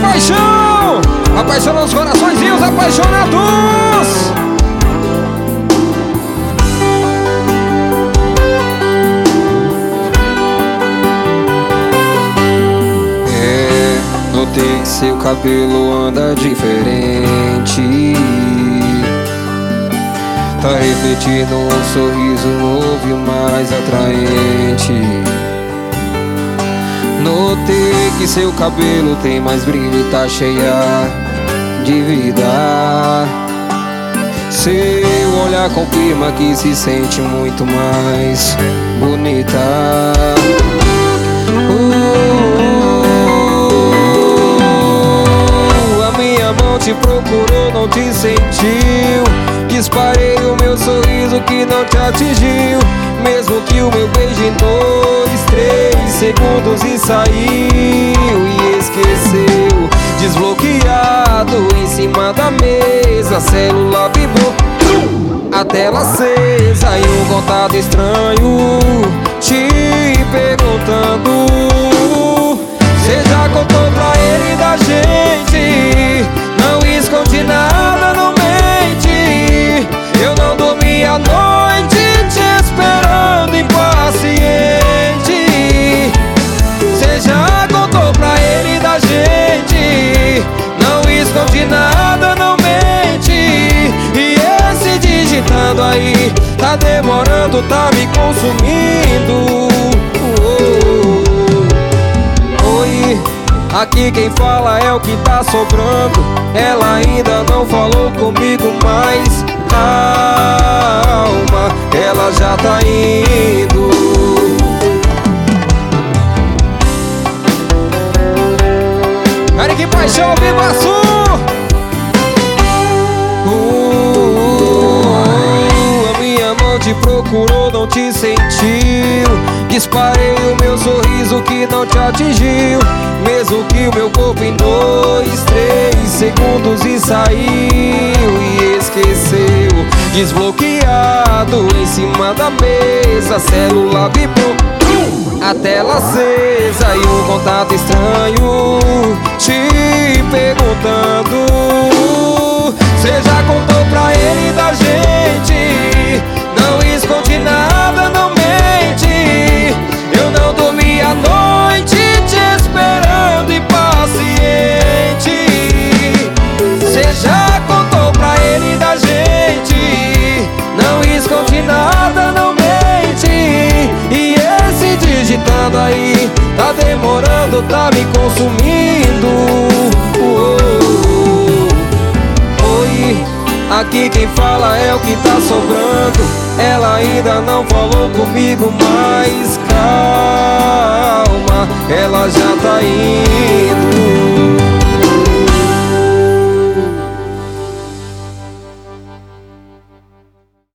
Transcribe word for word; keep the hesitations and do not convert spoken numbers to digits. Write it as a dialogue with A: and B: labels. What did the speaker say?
A: paixão, apaixona os coraçõezinhos apaixonados. É, notei que seu cabelo anda diferente. Tá refletindo um sorriso novo e mais atraente. Notei que seu cabelo tem mais brilho e tá cheia de vida. Seu olhar confirma que se sente muito mais bonita. uh, A minha mão te procurou, não te sentiu. Disparei o meu sorriso que não te atingiu. Mesmo que o meu beijo em dois, três segundos e saiu e esqueceu. Desbloqueado em cima da mesa, celular vibrou, a tela acesa e um contato estranho te perguntando: cê já contou pra ele da gente? Não esconde nada, não mente. Eu não dormi a noite te esperando impaciente. Cê já contou pra ele da gente? Não esconde nada, não mente. E esse digitando aí tá demorando, tá me consumindo. oh. Oi, aqui quem fala é o que tá sobrando. Ela ainda não falou comigo, mas calma, ela já tá indo. Cara, que paixão, Vivaçu! uh, A minha mão te procurou, não te sentiu. Disparei o meu sorriso que não te atingiu. Mesmo que o meu corpo em dois, três segundos e saiu e esqueceu. Desbloqueado em cima da mesa, celular vibrou, a tela acesa e um contato estranho te perguntando: cê já contou pra ele da gente? Não esconde nada, não mente. Eu não dormi a noite te esperando impaciente. Cê já contou pra ele da gente? Não esconde nada, não mente. E esse digitando aí tá demorando, tá me consumindo. oh. Oi, aqui quem fala é o que tá sobrando. Ela ainda não falou comigo,